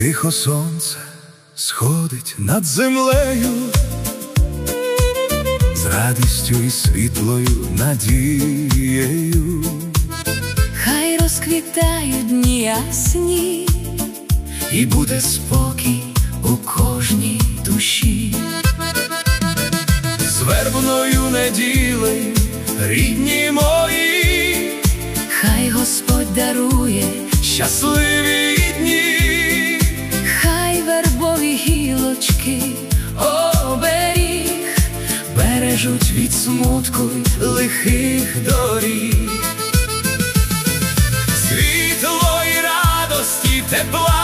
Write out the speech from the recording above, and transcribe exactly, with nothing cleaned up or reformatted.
Тихо сонце сходить над землею, з радістю і світлою надією. Хай розквітають дні ясні, і буде спокій у кожній душі. З вербною неділею, рідні мої, хай Господь дарує щасливі дні. Хай вербові гілочки оберіг бережуть від смутку й лихих доріг. Світло й радості, тепла